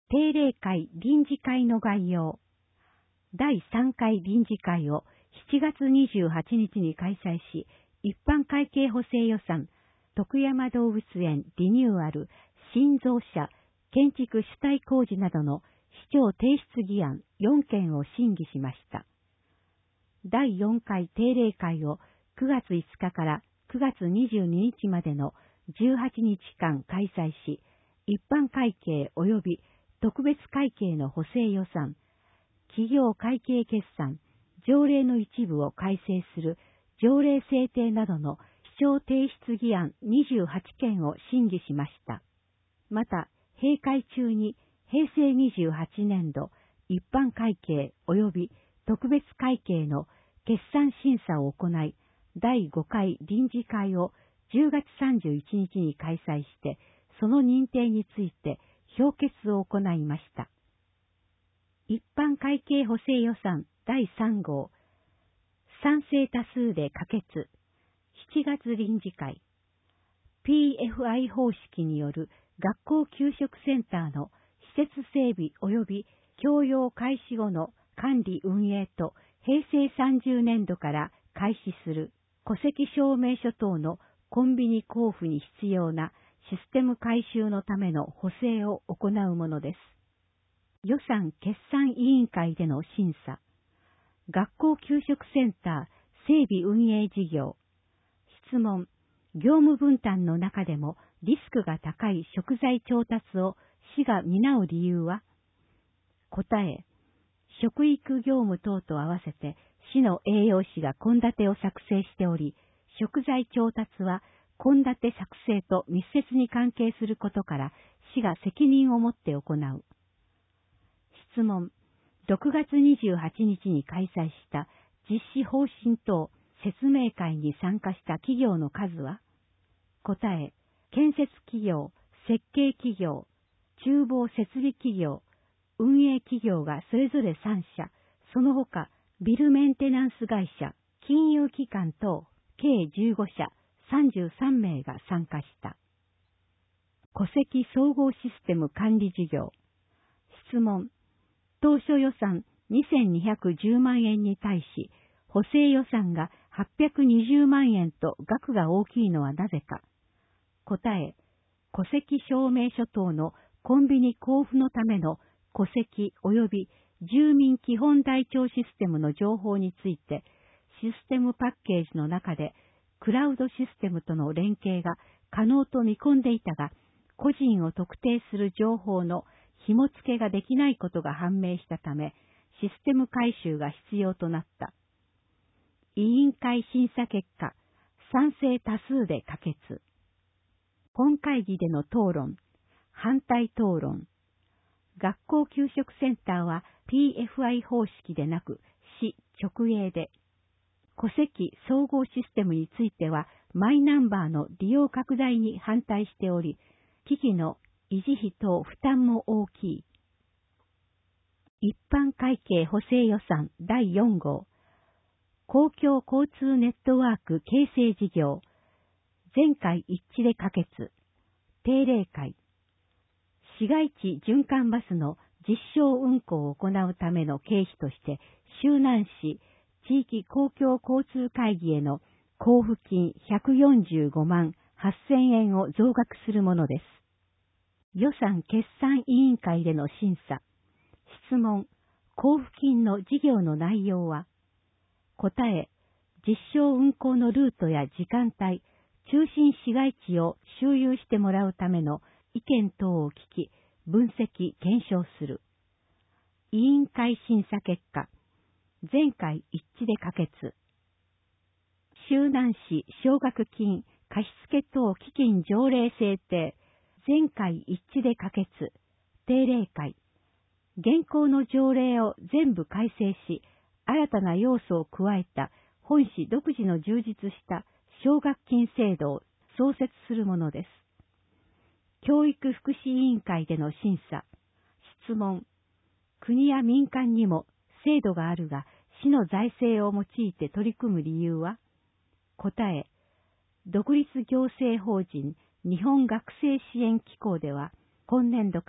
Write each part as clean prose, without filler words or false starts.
定例会臨時会の概要。第3回臨時会を7月28日に開催し、一般会計補正予算、徳山動物園リニューアル、新増舎、建築主体工事などの市長提出議案4件を審議しました。第4回定例会を9月5日から9月22日までの18日間開催し、一般会計及び特別会計の補正予算、企業会計決算、条例の一部を改正する条例制定などの市長提出議案28件を審議しました。また、閉会中に平成28年度一般会計及び特別会計の決算審査を行い、第5回臨時会を10月31日に開催して、その認定について評決を行いました。一般会計補正予算第3号、賛成多数で可決、7月臨時会、PFI 方式による学校給食センターの施設整備及び教養開始後の管理運営と平成30年度から開始する戸籍証明書等のコンビニ交付に必要なシステム改修のための補正を行うものです。予算決算委員会での審査、学校給食センター整備運営事業、質問、業務分担の中でもリスクが高い食材調達を市が担う理由は、答え、食育業務等と合わせて市の栄養士が献立を作成しており、食材調達は献立作成と密接に関係することから市が責任を持って行う。質問、6月28日に開催した実施方針等説明会に参加した企業の数は、答え、建設企業、設計企業、厨房設備企業、運営企業がそれぞれ3社、その他、ビルメンテナンス会社、金融機関等、計15社、33名が参加した。戸籍総合システム管理事業。質問。当初予算2210万円に対し、補正予算が820万円と額が大きいのはなぜか。答え。戸籍証明書等のコンビニ交付のための戸籍及び住民基本台帳システムの情報について、システムパッケージの中でクラウドシステムとの連携が可能と見込んでいたが、個人を特定する情報の紐付けができないことが判明したため、システム改修が必要となった。委員会審査結果、賛成多数で可決。本会議での討論、反対討論。学校給食センターは PFI 方式でなく市直営で、戸籍総合システムについてはマイナンバーの利用拡大に反対しており、機器の維持費等負担も大きい。一般会計補正予算第4号、公共交通ネットワーク形成事業、全会一致で可決。定例会、市街地循環バスの実証運行を行うための経費として、周南市地域公共交通会議への交付金145万8000円を増額するものです。予算決算委員会での審査、質問、交付金の事業の内容は、答え、実証運行のルートや時間帯、中心市街地を周遊してもらうための意見等を聞き、分析、検証する。委員会審査結果、全会一致で可決。周南市奨学金貸付等基金条例制定、全会一致で可決。定例会、現行の条例を全部改正し、新たな要素を加えた本市独自の充実した奨学金制度を創設するものです。教育福祉委員会での審査、質問、国や民間にも制度があるが、市の財政を用いて取り組む理由は、答え、独立行政法人日本学生支援機構では、今年度から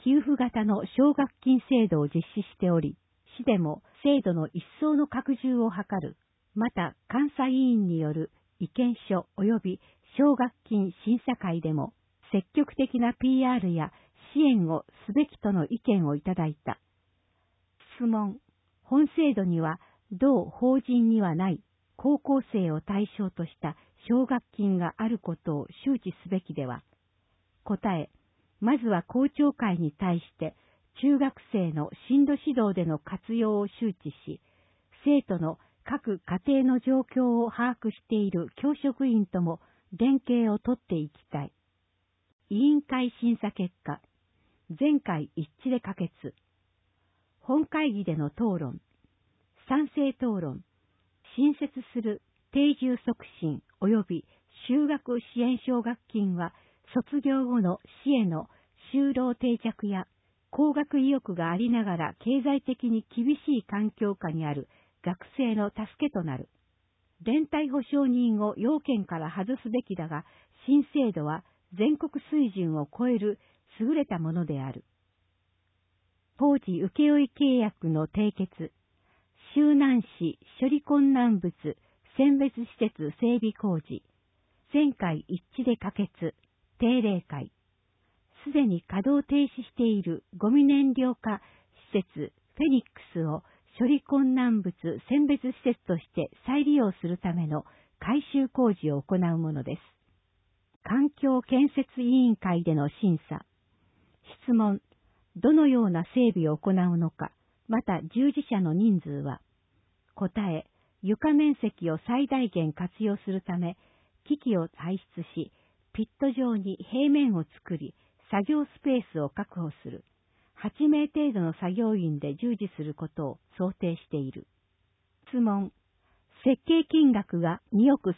給付型の奨学金制度を実施しており、市でも制度の一層の拡充を図る。また、監査委員による意見書及び奨学金審査会でも積極的な PR や支援をすべきとの意見をいただいた。質問。本制度には同法人にはない高校生を対象とした奨学金があることを周知すべきでは。答え。まずは校長会に対して中学生の進路指導での活用を周知し、生徒の各家庭の状況を把握している教職員とも連携をとっていきたい。委員会審査結果。全会一致で可決。本会議での討論。賛成討論。新設する定住促進及び就学支援奨学金は卒業後の市への就労定着や高学意欲がありながら経済的に厳しい環境下にある学生の助けとなる。連帯保証人を要件から外すべきだが、新制度は全国水準を超える優れたものである。当時請負契約の締結。周南市処理困難物選別施設整備工事。全会一致で可決。定例会。すでに稼働停止しているゴミ燃料化施設フェニックスを処理困難物選別施設として再利用するための改修工事を行うものです。環境建設委員会での審査。質問。どのような整備を行うのか、また従事者の人数は。答え。床面積を最大限活用するため、機器を排出し、ピット上に平面を作り、作業スペースを確保する。8名程度の作業員で従事することを想定している。質問。設計金額が2億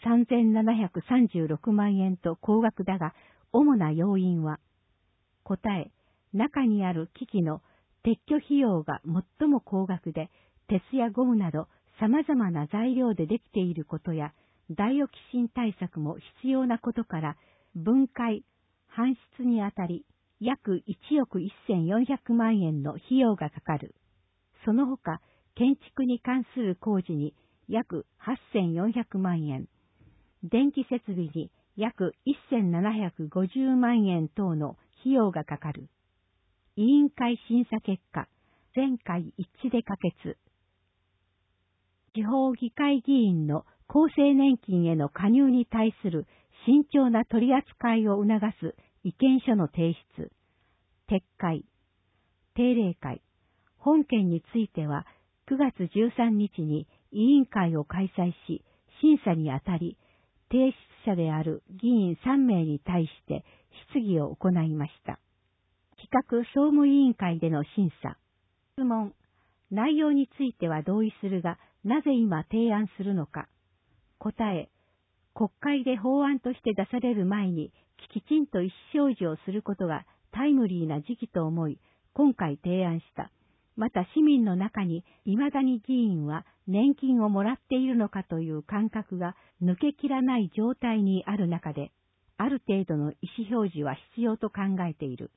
3736万円と高額だが、主な要因は。答え。中にある機器の撤去費用が最も高額で、鉄やゴムなど様々な材料でできていることや、ダイオキシン対策も必要なことから、分解、搬出にあたり、約1億1400万円の費用がかかる。その他、建築に関する工事に約8400万円、電気設備に約1750万円等の費用がかかる。委員会審査結果、全会一致で可決。地方議会議員の厚生年金への加入に対する慎重な取り扱いを促す意見書の提出、撤回、定例会、本件については9月13日に委員会を開催し、審査にあたり、提出者である議員3名に対して質疑を行いました。企画総務委員会での審査。質問。内容については同意するが、なぜ今提案するのか。答え。国会で法案として出される前に、きちんと意思表示をすることがタイムリーな時期と思い、今回提案した。また市民の中に未だに議員は年金をもらっているのかという感覚が抜けきらない状態にある中で、ある程度の意思表示は必要と考えている。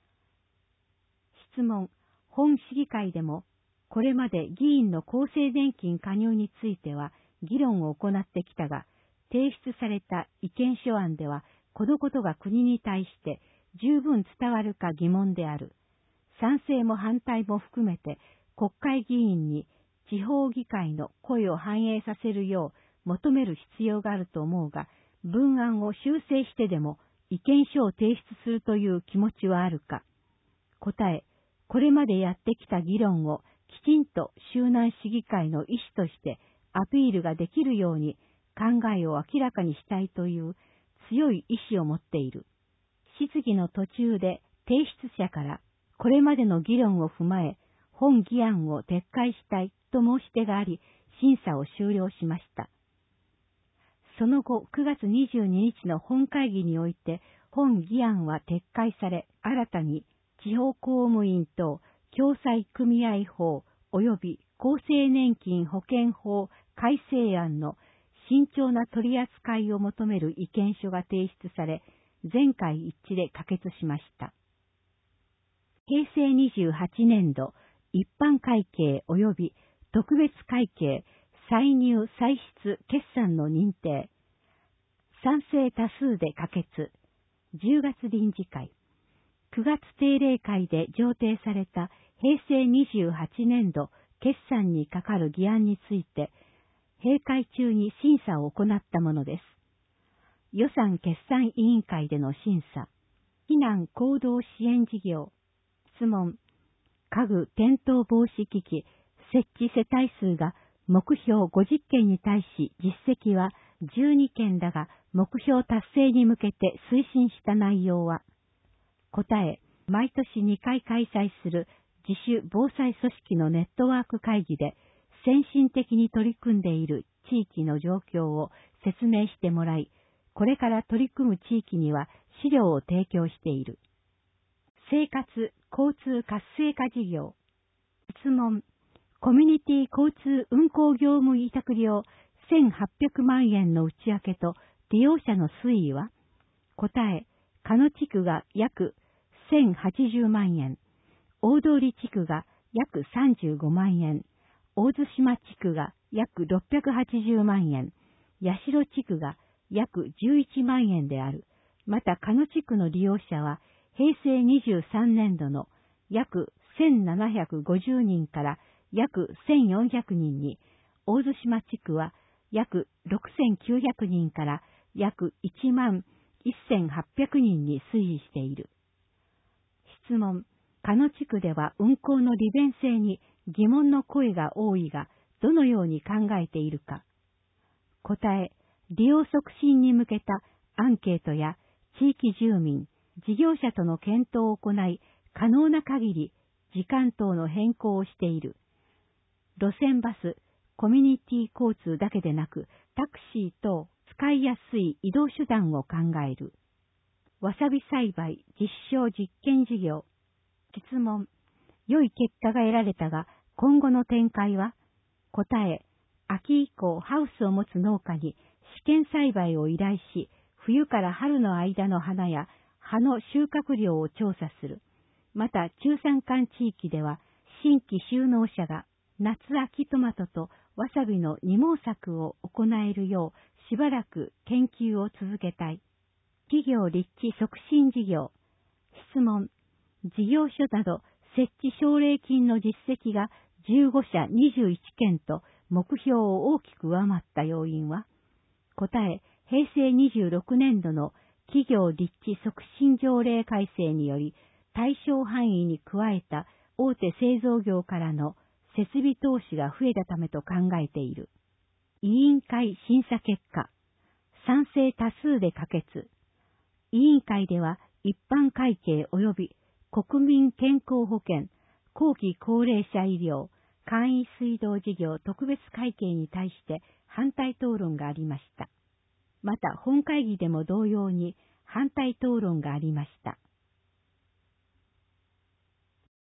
質問。本市議会でも、これまで議員の厚生年金加入については議論を行ってきたが、提出された意見書案では、このことが国に対して十分伝わるか疑問である。賛成も反対も含めて、国会議員に地方議会の声を反映させるよう求める必要があると思うが、文案を修正してでも意見書を提出するという気持ちはあるか。答え。これまでやってきた議論をきちんと周南市議会の意思としてアピールができるように考えを明らかにしたいという強い意志を持っている。質疑の途中で提出者からこれまでの議論を踏まえ本議案を撤回したいと申し出があり、審査を終了しました。その後9月22日の本会議において本議案は撤回され、新たに地方公務員等共済組合法及び厚生年金保険法改正案の慎重な取り扱いを求める意見書が提出され、全会一致で可決しました。 平成28年度一般会計及び特別会計歳入歳出決算の認定。賛成多数で可決。10月臨時会。9月定例会で上呈された平成28年度決算にかかる議案について、閉会中に審査を行ったものです。予算決算委員会での審査。避難行動支援事業。質問。家具転倒防止機器設置世帯数が目標50件に対し実績は12件だが目標達成に向けて推進した内容は。答え。毎年2回開催する自主防災組織のネットワーク会議で先進的に取り組んでいる地域の状況を説明してもらい、これから取り組む地域には資料を提供している。生活交通活性化事業。質問。コミュニティ交通運行業務委託料1800万円の内訳と利用者の推移は。答え。鹿野地区が約1080万円、大通地区が約35万円、大津島地区が約680万円、八代地区が約11万円である。また鹿野地区の利用者は平成23年度の約1750人から約1400人に、大津島地区は約6900人から約1万1800人に推移している。質問。鹿野地区では運行の利便性に疑問の声が多いが、どのように考えているか。答え。利用促進に向けたアンケートや地域住民、事業者との検討を行い、可能な限り時間等の変更をしている。路線バス、コミュニティ交通だけでなく、タクシー等使いやすい移動手段を考える。わさび栽培実証実験事業。質問。良い結果が得られたが、今後の展開は。答え。秋以降ハウスを持つ農家に試験栽培を依頼し、冬から春の間の花や葉の収穫量を調査する。また中山間地域では新規就農者が夏秋トマトとわさびの二毛作を行えるようしばらく研究を続けたい。企業立地促進事業。質問。事業所など設置奨励金の実績が15社21件と目標を大きく上回った要因は。答え。平成26年度の企業立地促進条例改正により対象範囲に加えた大手製造業からの設備投資が増えたためと考えている。委員会審査結果。賛成多数で可決。委員会では一般会計及び国民健康保険、後期高齢者医療、簡易水道事業特別会計に対して反対討論がありました。また本会議でも同様に反対討論がありました。